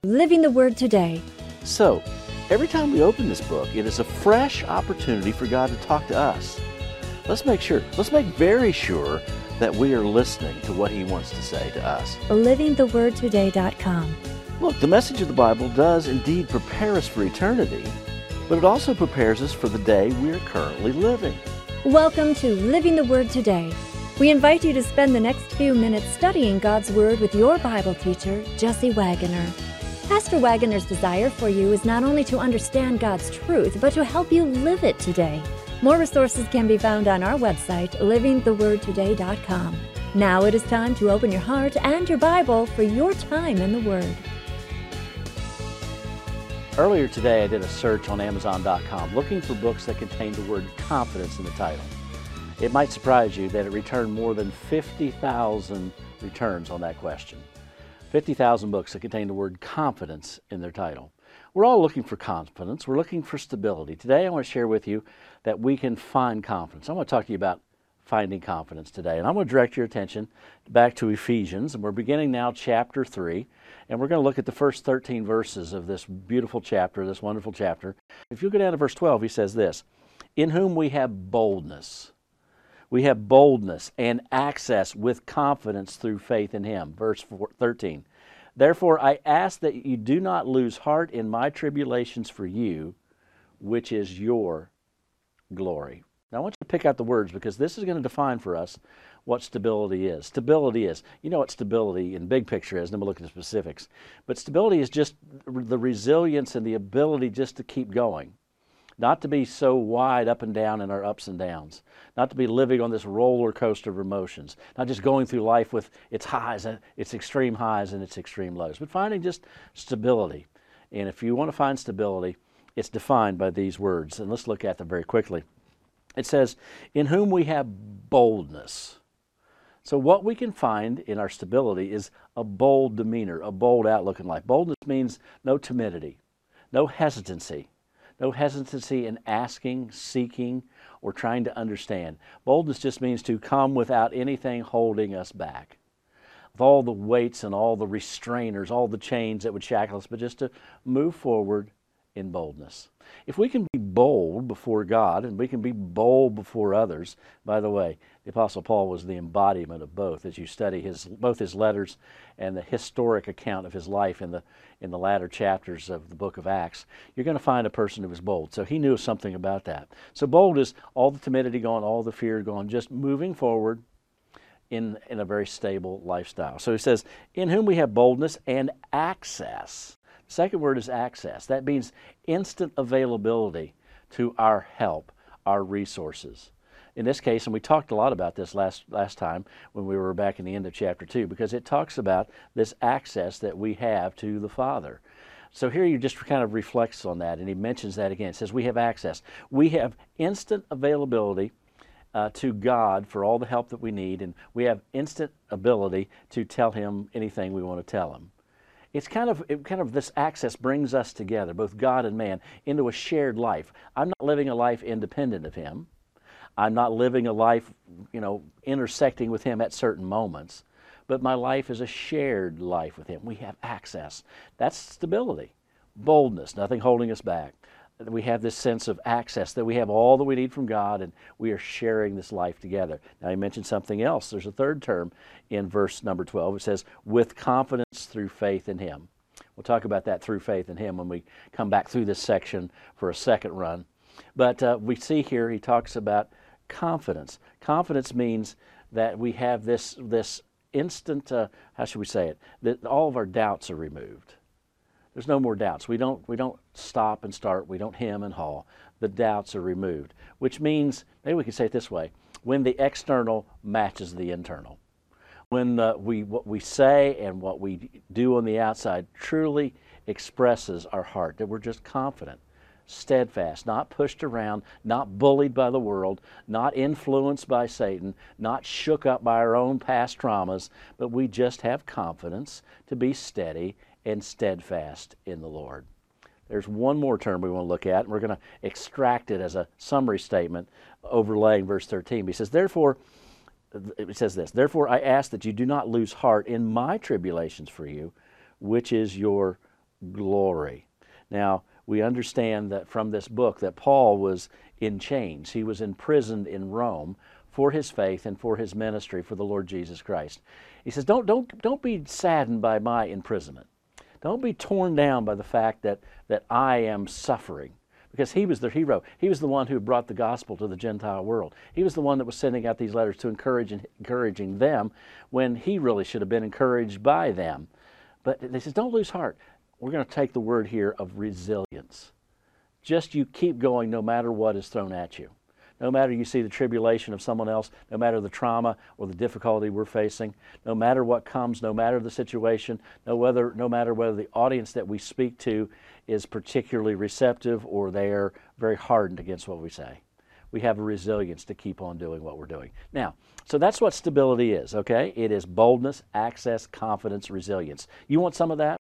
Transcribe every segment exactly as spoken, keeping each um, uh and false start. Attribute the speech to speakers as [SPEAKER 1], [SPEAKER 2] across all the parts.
[SPEAKER 1] Living the Word Today.
[SPEAKER 2] So, every time we open this book, it is a fresh opportunity for God to talk to us. Let's make sure, let's make very sure that we are listening to what He wants to say to us.
[SPEAKER 1] living the word today dot com.
[SPEAKER 2] Look, the message of the Bible does indeed prepare us for eternity, but it also prepares us for the day we are currently living.
[SPEAKER 1] Welcome to Living the Word Today. We invite you to spend the next few minutes studying God's Word with your Bible teacher, Jesse Wagoner. Pastor Wagoner's desire for you is not only to understand God's truth, but to help you live it today. More resources can be found on our website, living the word today dot com. Now it is time to open your heart and your Bible for your time in the Word.
[SPEAKER 2] Earlier today, I did a search on Amazon dot com looking for books that contained the word confidence in the title. It might surprise you that it returned more than fifty thousand returns on that question. fifty thousand books that contain the word confidence in their title. We're all looking for confidence. We're looking for stability. Today, I want to share with you that we can find confidence. I want to talk to you about finding confidence today. And I'm going to direct your attention back to Ephesians. And we're beginning now chapter three. And we're going to look at the first thirteen verses of this beautiful chapter, this wonderful chapter. If you go down to verse twelve, he says this, "In whom we have boldness." We have boldness and access with confidence through faith in Him. Verse thirteen, "Therefore I ask that you do not lose heart in my tribulations for you, which is your glory." Now I want you to pick out the words because this is going to define for us what stability is. Stability is, you know what stability in big picture is, then we'll look at the specifics. But stability is just the resilience and the ability just to keep going. Not to be so wide up and down in our ups and downs. Not to be living on this roller coaster of emotions. Not just going through life with its highs, and its extreme highs and its extreme lows. But finding just stability. And if you want to find stability, it's defined by these words. And let's look at them very quickly. It says, "In whom we have boldness." So what we can find in our stability is a bold demeanor, a bold outlook in life. Boldness means no timidity, no hesitancy. No hesitancy in asking, seeking, or trying to understand. Boldness just means to come without anything holding us back. With all the weights and all the restrainers, all the chains that would shackle us, but just to move forward in boldness. If we can be bold before God and we can be bold before others, by the way, the Apostle Paul was the embodiment of both as you study his both his letters and the historic account of his life in the in the latter chapters of the book of Acts, you're going to find a person who was bold. So he knew something about that. So bold is all the timidity gone, all the fear gone, just moving forward in, in a very stable lifestyle. So he says, "In whom we have boldness and access." The second word is access. That means instant availability to our help, our resources. In this case, and we talked a lot about this last last time when we were back in the end of chapter two, because it talks about this access that we have to the Father. So here he just kind of reflects on that, and he mentions that again. It says we have access. We have instant availability uh, to God for all the help that we need, and we have instant ability to tell Him anything we want to tell Him. It's kind of, it kind of this access brings us together, both God and man, into a shared life. I'm not living a life independent of Him. I'm not living a life, you know, intersecting with Him at certain moments, but my life is a shared life with Him. We have access. That's stability, boldness, nothing holding us back. We have this sense of access, that we have all that we need from God and we are sharing this life together. Now he mentioned something else. There's a third term in verse number twelve. It says, "with confidence through faith in Him." We'll talk about that through faith in Him when we come back through this section for a second run. But uh, we see here he talks about confidence. Confidence means that we have this, this instant, uh, how should we say it, that all of our doubts are removed. There's no more doubts. We don't, we don't stop and start. We don't hem and haw. The doubts are removed, which means, maybe we can say it this way, when the external matches the internal. When uh, we, what we say and what we do on the outside truly expresses our heart, that we're just confident, steadfast, not pushed around, not bullied by the world, not influenced by Satan, not shook up by our own past traumas, but we just have confidence to be steady and steadfast in the Lord. There's one more term we want to look at, and we're going to extract it as a summary statement overlaying verse thirteen. He says, therefore, it says this, "Therefore I ask that you do not lose heart in my tribulations for you, which is your glory. Now, we understand that from this book that Paul was in chains. He was imprisoned in Rome for his faith and for his ministry for the Lord Jesus Christ. He says, don't, don't, don't be saddened by my imprisonment. Don't be torn down by the fact that, that I am suffering. Because he was the hero. He was the one who brought the gospel to the Gentile world. He was the one that was sending out these letters to encourage and encouraging them when he really should have been encouraged by them. But they says, don't lose heart. We're going to take the word here of resilience. Just you keep going no matter what is thrown at you. No matter you see the tribulation of someone else, no matter the trauma or the difficulty we're facing, no matter what comes, no matter the situation, no, whether, no matter whether the audience that we speak to is particularly receptive or they are very hardened against what we say. We have a resilience to keep on doing what we're doing. Now, so that's what stability is, okay? It is boldness, access, confidence, resilience. You want some of that?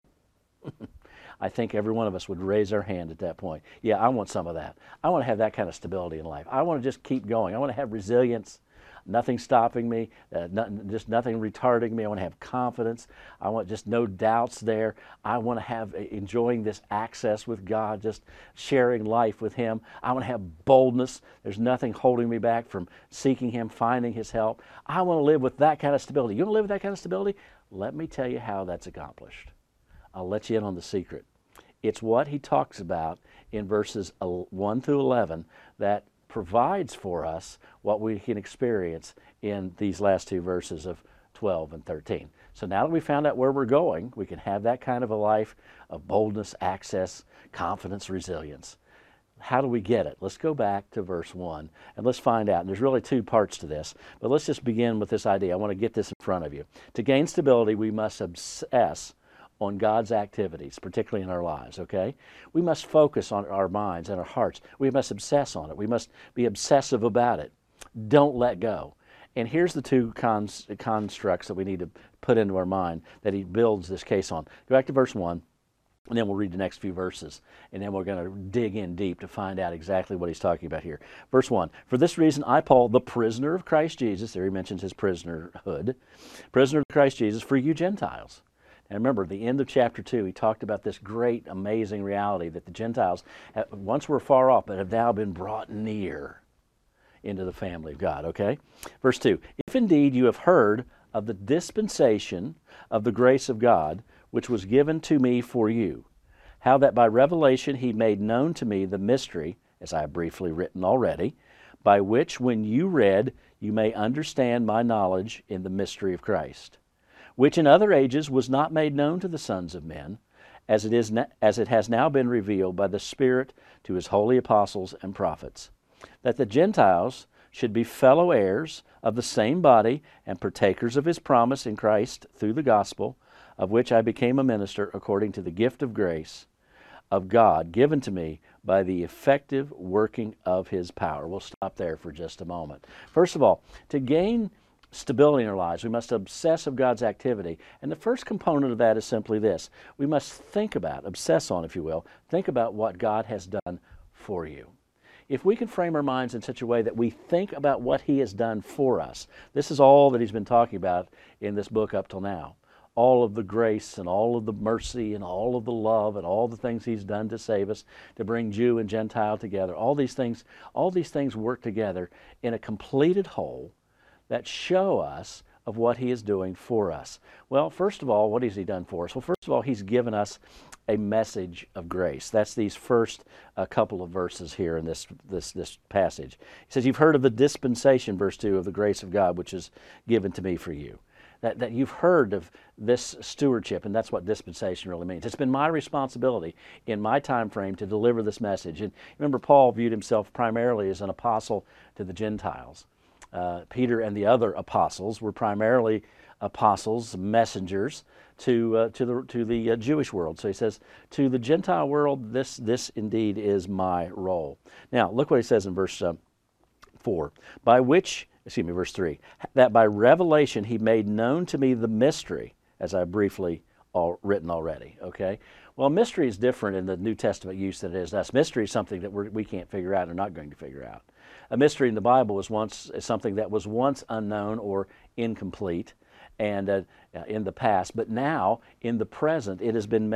[SPEAKER 2] I think every one of us would raise our hand at that point. Yeah, I want some of that. I want to have that kind of stability in life. I want to just keep going. I want to have resilience, nothing stopping me, uh, nothing, just nothing retarding me. I want to have confidence. I want just no doubts there. I want to have uh, enjoying this access with God, just sharing life with Him. I want to have boldness. There's nothing holding me back from seeking Him, finding His help. I want to live with that kind of stability. You want to live with that kind of stability? Let me tell you how that's accomplished. I'll let you in on the secret. It's what he talks about in verses one through eleven that provides for us what we can experience in these last two verses of twelve and thirteen. So now that we found out where we're going, we can have that kind of a life of boldness, access, confidence, resilience. How do we get it? Let's go back to verse one and let's find out. And there's really two parts to this, but let's just begin with this idea. I want to get this in front of you. To gain stability, we must obsess on God's activities, particularly in our lives, okay? We must focus on our minds and our hearts. We must obsess on it. We must be obsessive about it. Don't let go. And here's the two cons- constructs that we need to put into our mind that he builds this case on. Go back to verse one, and then we'll read the next few verses, and then we're going to dig in deep to find out exactly what he's talking about here. Verse one, for this reason I, Paul, the prisoner of Christ Jesus, there he mentions his prisonerhood, prisoner of Christ Jesus, for you Gentiles. And remember, at the end of chapter two, he talked about this great, amazing reality that the Gentiles, once were far off, but have now been brought near into the family of God, okay? Verse two, if indeed you have heard of the dispensation of the grace of God, which was given to me for you, how that by revelation he made known to me the mystery, as I have briefly written already, by which when you read, you may understand my knowledge in the mystery of Christ, which in other ages was not made known to the sons of men, as it is as it has now been revealed by the Spirit to his holy apostles and prophets, that the Gentiles should be fellow heirs of the same body and partakers of his promise in Christ through the gospel, of which I became a minister according to the gift of grace of God given to me by the effective working of his power. We'll stop there for just a moment. First of all, to gain stability in our lives, we must obsess of God's activity. And the first component of that is simply this. We must think about, obsess on, if you will, think about what God has done for you. If we can frame our minds in such a way that we think about what he has done for us, this is all that he's been talking about in this book up till now. All of the grace and all of the mercy and all of the love and all the things he's done to save us, to bring Jew and Gentile together. All these things, all these things work together in a completed whole that show us of what he is doing for us. Well, first of all, what has he done for us? Well, first of all, he's given us a message of grace. That's these first uh, couple of verses here in this, this, this passage. He says, you've heard of the dispensation, verse two, of the grace of God, which is given to me for you. That, that you've heard of this stewardship, and that's what dispensation really means. It's been my responsibility in my time frame to deliver this message. And remember, Paul viewed himself primarily as an apostle to the Gentiles. Uh, Peter and the other apostles were primarily apostles, messengers to uh, to the to the uh, Jewish world. So he says, to the Gentile world, this this indeed is my role. Now, look what he says in verse uh, four. By which, excuse me, verse three, that by revelation he made known to me the mystery, as I briefly all written already. Okay. Well, mystery is different in the New Testament use than it is us. Mystery is something that we're, we can't figure out and are not going to figure out. A mystery in the Bible was once is something that was once unknown or incomplete and uh, in the past, but now in the present it has been made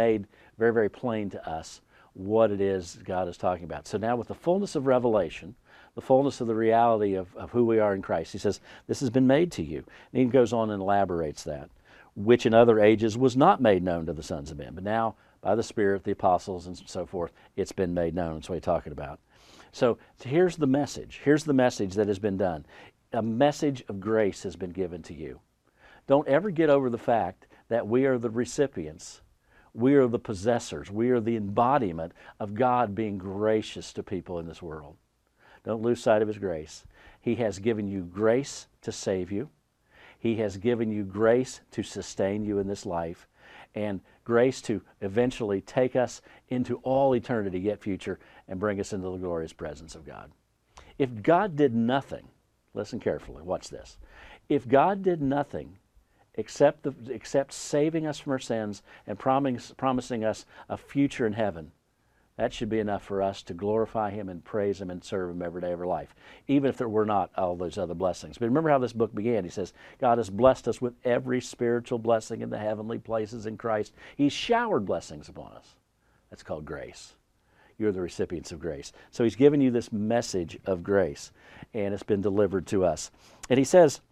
[SPEAKER 2] very, very plain to us what it is God is talking about. So now with the fullness of revelation, the fullness of the reality of, of who we are in Christ, he says, this has been made to you. And he goes on and elaborates that, which in other ages was not made known to the sons of men. But now, by the Spirit, the apostles, and so forth, it's been made known. That's what he's talking about. So, so here's the message. Here's the message that has been done. A message of grace has been given to you. Don't ever get over the fact that we are the recipients. We are the possessors. We are the embodiment of God being gracious to people in this world. Don't lose sight of His grace. He has given you grace to save you. He has given you grace to sustain you in this life, and grace to eventually take us into all eternity, yet future, and bring us into the glorious presence of God. If God did nothing, listen carefully, watch this. If God did nothing except, the, except saving us from our sins and promise, promising us a future in heaven, that should be enough for us to glorify Him and praise Him and serve Him every day of our life, even if there were not all those other blessings. But remember how this book began. He says, God has blessed us with every spiritual blessing in the heavenly places in Christ. He's showered blessings upon us. That's called grace. You're the recipients of grace. So He's given you this message of grace, and it's been delivered to us. And He says,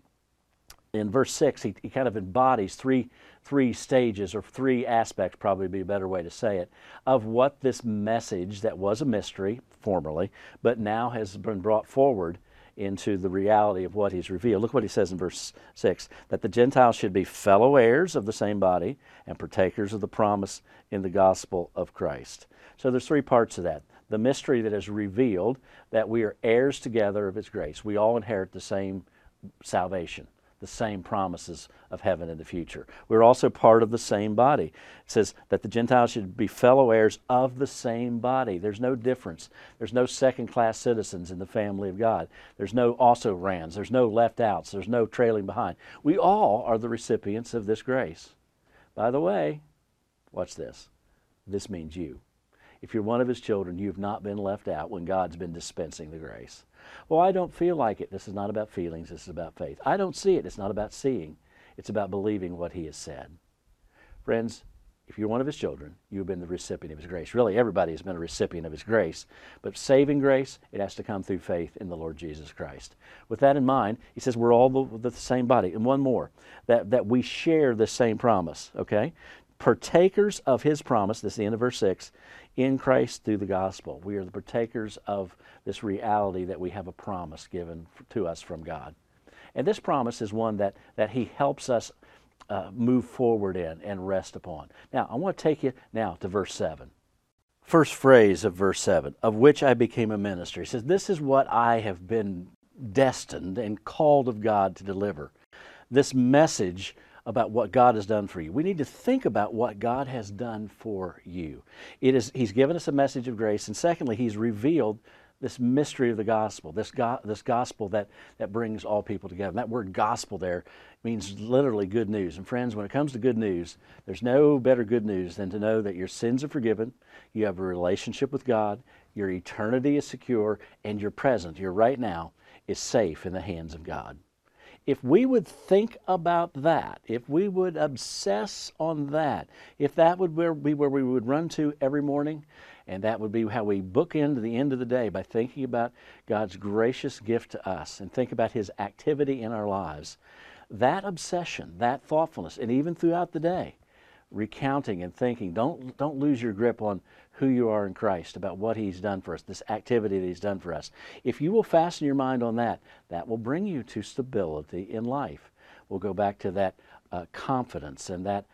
[SPEAKER 2] in verse six, he, he kind of embodies three, three stages, or three aspects, probably be a better way to say it, of what this message that was a mystery formerly, but now has been brought forward into the reality of what He's revealed. Look what he says in verse six, that the Gentiles should be fellow heirs of the same body and partakers of the promise in the gospel of Christ. So there's three parts of that. The mystery that is revealed, that we are heirs together of His grace. We all inherit the same salvation, the same promises of heaven in the future. We're also part of the same body. It says that the Gentiles should be fellow heirs of the same body. There's no difference. There's no second-class citizens in the family of God. There's no also-rans. There's no left-outs. There's no trailing behind. We all are the recipients of this grace. By the way, watch this. This means you. If you're one of His children, you've not been left out when God's been dispensing the grace. Well, I don't feel like it. This is not about feelings. This is about faith. I don't see it. It's not about seeing. It's about believing what He has said. Friends, if you're one of His children, you've been the recipient of His grace. Really, everybody has been a recipient of His grace. But saving grace, it has to come through faith in the Lord Jesus Christ. With that in mind, he says we're all the, the same body. And one more, that, that we share the same promise, okay? Partakers of His promise, this is the end of verse six, in Christ through the gospel. We are the partakers of this reality that we have a promise given to us from God. And this promise is one that, that He helps us uh, move forward in and rest upon. Now, I want to take you now to verse seven. First phrase of verse seven, of which I became a minister. He says, this is what I have been destined and called of God to deliver. This message about what God has done for you. We need to think about what God has done for you. It is, He's given us a message of grace, and secondly, He's revealed this mystery of the gospel, this, go, this gospel that, that brings all people together. And that word gospel there means literally good news. And friends, when it comes to good news, there's no better good news than to know that your sins are forgiven, you have a relationship with God, your eternity is secure, and your present, your right now, is safe in the hands of God. If we would think about that, if we would obsess on that, if that would be where we would run to every morning, and that would be how we bookend the end of the day by thinking about God's gracious gift to us and think about His activity in our lives, that obsession, that thoughtfulness, and even throughout the day, recounting and thinking, don't, don't lose your grip on who you are in Christ, about what He's done for us, this activity that He's done for us. If you will fasten your mind on that, that will bring you to stability in life. We'll go back to that uh, confidence and that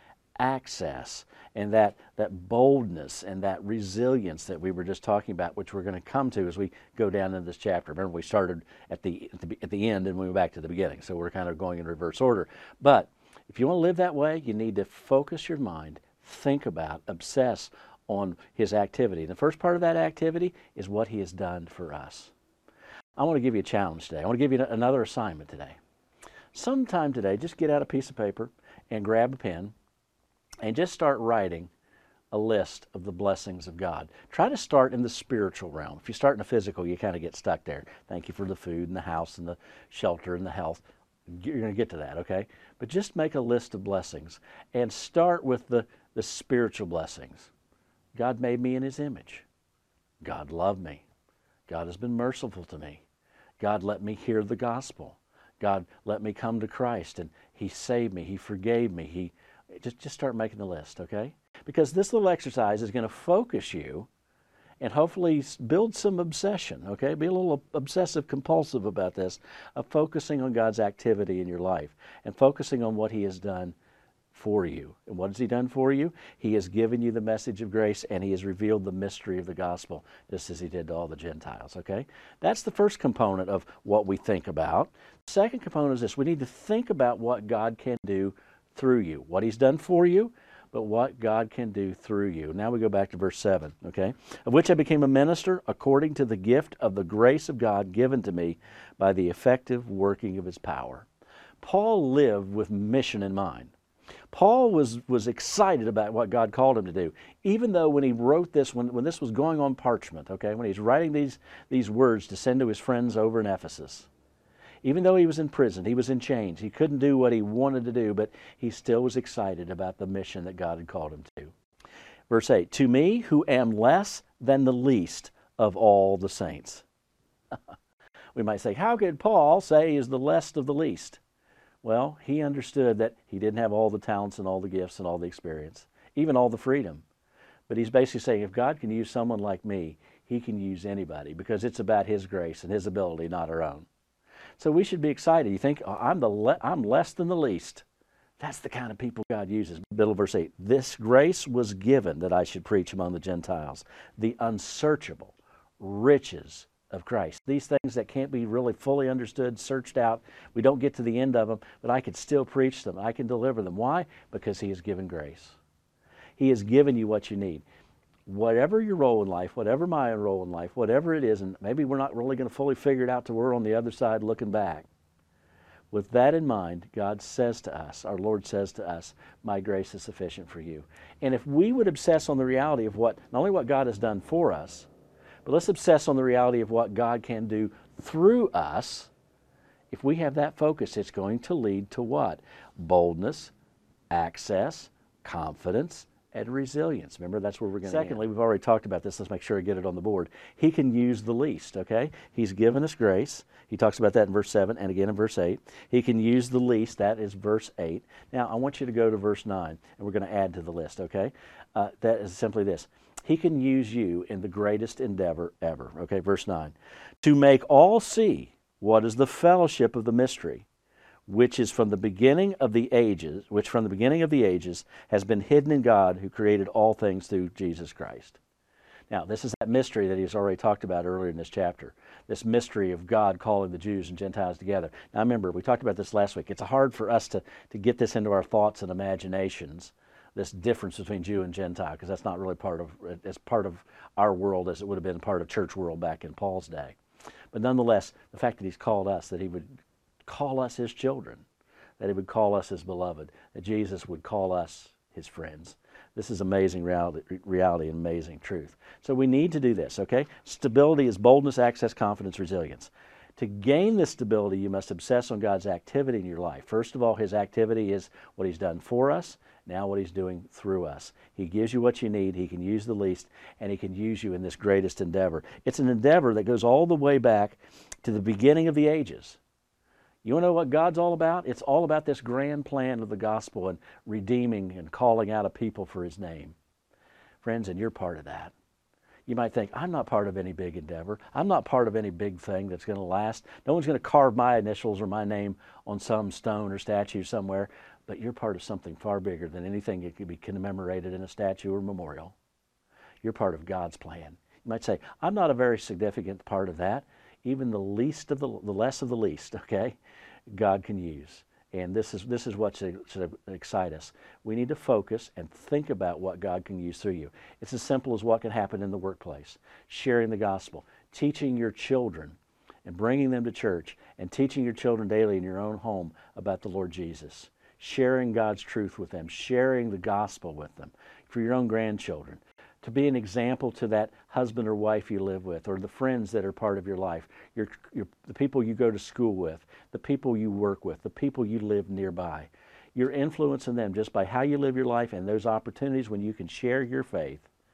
[SPEAKER 2] access and that, that boldness and that resilience that we were just talking about, which we're going to come to as we go down into this chapter. Remember, we started at the, at the, at the end and we went back to the beginning, so we're kind of going in reverse order. But if you want to live that way, you need to focus your mind, think about, obsess on His activity. The first part of that activity is what He has done for us. I want to give you a challenge today. I want to give you another assignment today. Sometime today, just get out a piece of paper and grab a pen and just start writing a list of the blessings of God. Try to start in the spiritual realm. If you start in the physical, you kind of get stuck there. Thank you for the food and the house and the shelter and the health. You're going to get to that, okay? But just make a list of blessings and start with the, the spiritual blessings. God made me in His image. God loved me. God has been merciful to me. God let me hear the gospel. God let me come to Christ, and He saved me. He forgave me. He just, just start making the list, okay? Because this little exercise is going to focus you and hopefully build some obsession, okay? Be a little obsessive compulsive about this, of focusing on God's activity in your life and focusing on what He has done for you. And what has He done for you? He has given you the message of grace, and He has revealed the mystery of the gospel, just as He did to all the Gentiles, okay? That's the first component of what we think about. The second component is this: we need to think about what God can do through you, what He's done for you, but what God can do through you. Now we go back to verse seven, okay? Of which I became a minister according to the gift of the grace of God given to me by the effective working of His power. Paul lived with mission in mind. Paul was, was excited about what God called him to do, even though when he wrote this, when, when this was going on parchment, okay, when he's writing these, these words to send to his friends over in Ephesus, even though he was in prison, he was in chains, he couldn't do what he wanted to do, but he still was excited about the mission that God had called him to. Verse eight, to me who am less than the least of all the saints. We might say, how could Paul say he is the least of the least? Well, he understood that he didn't have all the talents and all the gifts and all the experience, even all the freedom. But he's basically saying, if God can use someone like me, He can use anybody, because it's about His grace and His ability, not our own. So we should be excited. You think, oh, I'm, the le- I'm less than the least. That's the kind of people God uses. Middle of verse eight, this grace was given that I should preach among the Gentiles, the unsearchable riches of Christ. These things that can't be really fully understood, searched out, we don't get to the end of them, but I can still preach them. I can deliver them. Why? Because He has given grace. He has given you what you need. Whatever your role in life, whatever my role in life, whatever it is, and maybe we're not really going to fully figure it out till we're on the other side looking back. With that in mind, God says to us, our Lord says to us, my grace is sufficient for you. And if we would obsess on the reality of what, not only what God has done for us, but let's obsess on the reality of what God can do through us. If we have that focus, it's going to lead to what? Boldness, access, confidence, and resilience. Remember, that's where we're going to Secondly, end. We've already talked about this. Let's make sure I get it on the board. He can use the least, okay? He's given us grace. He talks about that in verse seven and again in verse eight. He can use the least. That is verse eight. Now, I want you to go to verse nine, and we're going to add to the list, okay? Uh, that is simply this. He can use you in the greatest endeavor ever. Okay, verse nine. To make all see what is the fellowship of the mystery, which is from the beginning of the ages, which from the beginning of the ages has been hidden in God who created all things through Jesus Christ. Now, this is that mystery that he's already talked about earlier in this chapter, this mystery of God calling the Jews and Gentiles together. Now, remember, we talked about this last week. It's hard for us to, to get this into our thoughts and imaginations, this difference between Jew and Gentile, because that's not really part of, it's part of our world as it would have been part of church world back in Paul's day. But nonetheless, the fact that He's called us, that He would call us His children, that He would call us His beloved, that Jesus would call us His friends. This is amazing reality, reality and amazing truth. So we need to do this, okay? Stability is boldness, access, confidence, resilience. To gain this stability, you must obsess on God's activity in your life. First of all, His activity is what He's done for us, now what He's doing through us. He gives you what you need, He can use the least, and He can use you in this greatest endeavor. It's an endeavor that goes all the way back to the beginning of the ages. You want to know what God's all about? It's all about this grand plan of the gospel and redeeming and calling out a people for His name. Friends, and you're part of that. You might think, I'm not part of any big endeavor. I'm not part of any big thing that's going to last. No one's going to carve my initials or my name on some stone or statue somewhere. But you're part of something far bigger than anything that could be commemorated in a statue or memorial. You're part of God's plan. You might say, I'm not a very significant part of that. Even the least of the, the less of the least, okay, God can use. And this is this is what should, should excite us. We need to focus and think about what God can use through you. It's as simple as what can happen in the workplace, sharing the gospel, teaching your children and bringing them to church, and teaching your children daily in your own home about the Lord Jesus, sharing God's truth with them, sharing the gospel with them, for your own grandchildren, to be an example to that husband or wife you live with, or the friends that are part of your life, your, your, the people you go to school with, the people you work with, the people you live nearby. You're influencing them just by how you live your life, and those opportunities when you can share your faith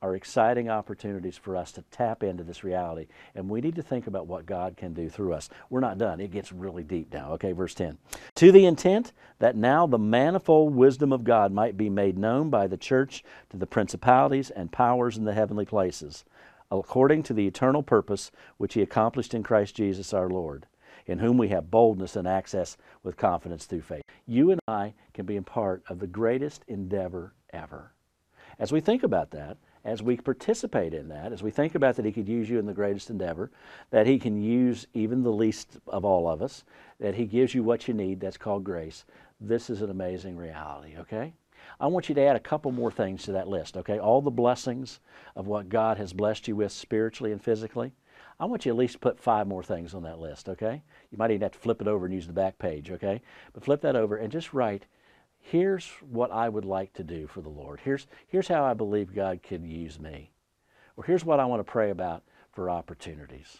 [SPEAKER 2] are exciting opportunities for us to tap into this reality. And we need to think about what God can do through us. We're not done. It gets really deep now. Okay, verse ten. To the intent that now the manifold wisdom of God might be made known by the church to the principalities and powers in the heavenly places, according to the eternal purpose which he accomplished in Christ Jesus our Lord, in whom we have boldness and access with confidence through faith. You and I can be a part of the greatest endeavor ever. As we think about that, as we participate in that, as we think about that he could use you in the greatest endeavor, that he can use even the least of all of us, that he gives you what you need, that's called grace, this is an amazing reality, okay? I want you to add a couple more things to that list, okay? All the blessings of what God has blessed you with spiritually and physically. I want you at least put five more things on that list, okay? You might even have to flip it over and use the back page, okay? But flip that over and just write, here's what I would like to do for the Lord. Here's, here's how I believe God can use me. Or here's what I want to pray about for opportunities.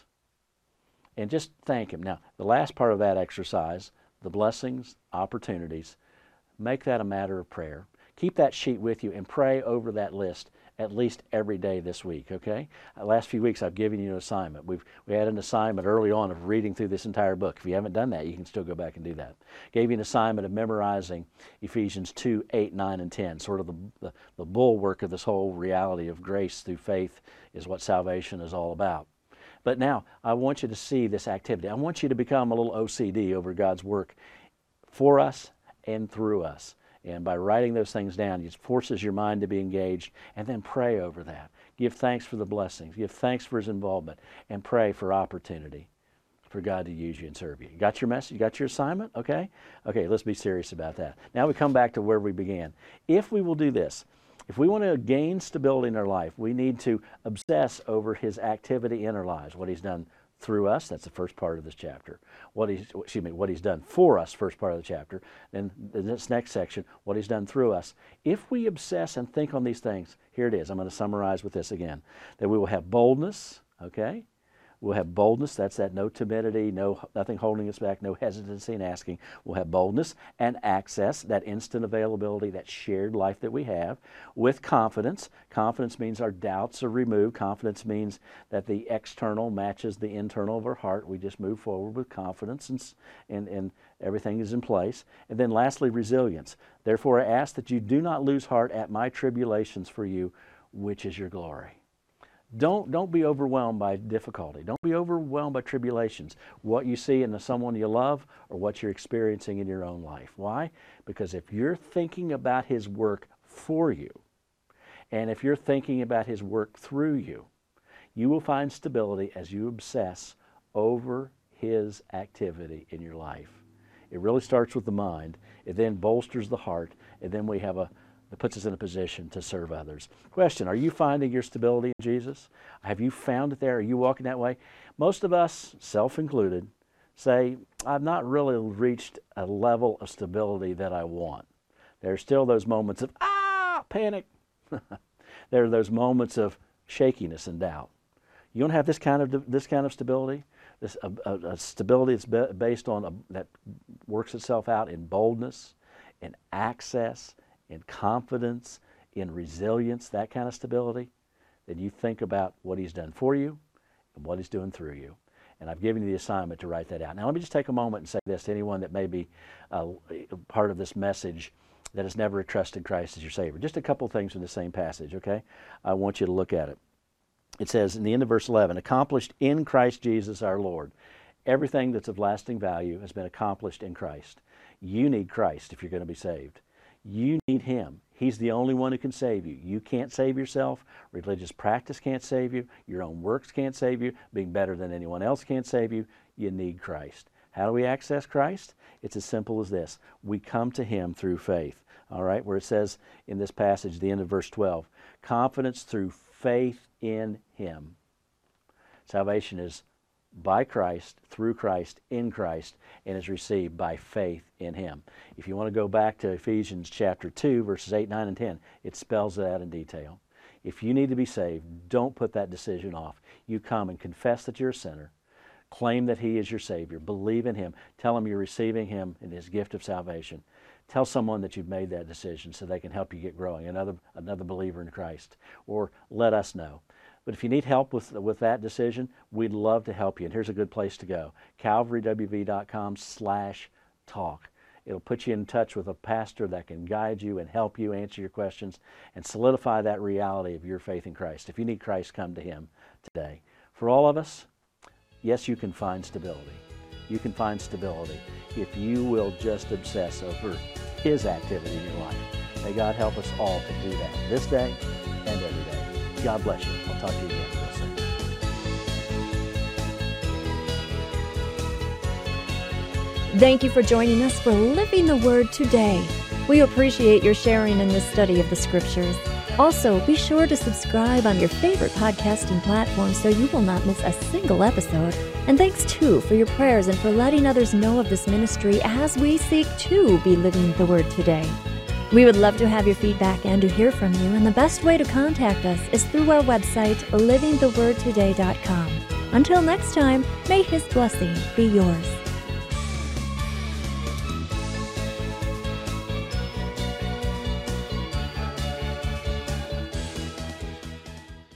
[SPEAKER 2] And just thank him. Now, the last part of that exercise, the blessings, opportunities, make that a matter of prayer. Keep that sheet with you and pray over that list at least every day this week, okay? The last few weeks I've given you an assignment. We've, we had an assignment early on of reading through this entire book. If you haven't done that, you can still go back and do that. Gave you an assignment of memorizing Ephesians two, eight, nine, and ten. Sort of the, the, the bulwark of this whole reality of grace through faith is what salvation is all about. But now, I want you to see this activity. I want you to become a little O C D over God's work for us and through us. And by writing those things down, it forces your mind to be engaged, and then pray over that. Give thanks for the blessings. Give thanks for his involvement, and pray for opportunity for God to use you and serve you. You got your message? You got your assignment? Okay? Okay, let's be serious about that. Now we come back to where we began. If we will do this, if we want to gain stability in our life, we need to obsess over his activity in our lives, what he's done through us. That's the first part of this chapter. What he's, excuse me, what he's done for us, first part of the chapter. Then this next section, what he's done through us. If we obsess and think on these things, here it is. I'm going to summarize with this again. That we will have boldness, okay? We'll have boldness. That's that no timidity, no nothing holding us back, no hesitancy in asking. We'll have boldness and access, that instant availability, that shared life that we have, with confidence. Confidence means our doubts are removed. Confidence means that the external matches the internal of our heart. We just move forward with confidence, and, and, and everything is in place. And then lastly, resilience. Therefore, I ask that you do not lose heart at my tribulations for you, which is your glory. Don't, don't be overwhelmed by difficulty. Don't be overwhelmed by tribulations, what you see in someone you love or what you're experiencing in your own life. Why? Because if you're thinking about his work for you, and if you're thinking about his work through you, you will find stability as you obsess over his activity in your life. It really starts with the mind. It then bolsters the heart, and then we have a It puts us in a position to serve others. Question, are you finding your stability in Jesus? Have you found it there? Are you walking that way? Most of us, self included, say, I've not really reached a level of stability that I want. There are still those moments of, ah, panic. There are those moments of shakiness and doubt. You don't have this kind of, this kind of stability? This a, a, a stability that's based on, a, that works itself out in boldness, in access, in confidence, in resilience, that kind of stability, then you think about what he's done for you and what he's doing through you. And I've given you the assignment to write that out. Now let me just take a moment and say this to anyone that may be uh, part of this message that has never trusted Christ as your Savior. Just a couple things from the same passage, okay? I want you to look at it. It says in the end of verse eleven, accomplished in Christ Jesus our Lord. Everything that's of lasting value has been accomplished in Christ. You need Christ if you're going to be saved. You need him. He's the only one who can save you. You can't save yourself. Religious practice can't save you. Your own works can't save you. Being better than anyone else can't save you. You need Christ. How do we access Christ? It's as simple as this. We come to him through faith. All right, where it says in this passage, the end of verse twelve, confidence through faith in him. Salvation is by Christ, through Christ, in Christ, and is received by faith in him. If you want to go back to Ephesians chapter two, verses eight, nine, and ten, it spells it out in detail. If you need to be saved, don't put that decision off. You come and confess that you're a sinner, claim that he is your Savior, believe in him, tell him you're receiving him in his gift of salvation. Tell someone that you've made that decision so they can help you get growing, another, another believer in Christ, or let us know. But if you need help with, with that decision, we'd love to help you. And here's a good place to go, calvary w v dot com slash talk. It'll put you in touch with a pastor that can guide you and help you answer your questions and solidify that reality of your faith in Christ. If you need Christ, come to Him today. For all of us, yes, you can find stability. You can find stability if you will just obsess over His activity in your life. May God help us all to do that this day and every day. God bless you. I'll talk to you again real soon.
[SPEAKER 1] Thank you for joining us for Living the Word today. We appreciate your sharing in this study of the Scriptures. Also, be sure to subscribe on your favorite podcasting platform so you will not miss a single episode. And thanks, too, for your prayers and for letting others know of this ministry as we seek to be living the Word today. We would love to have your feedback and to hear from you, and the best way to contact us is through our website, living the word today dot com. Until next time, may His blessing be yours.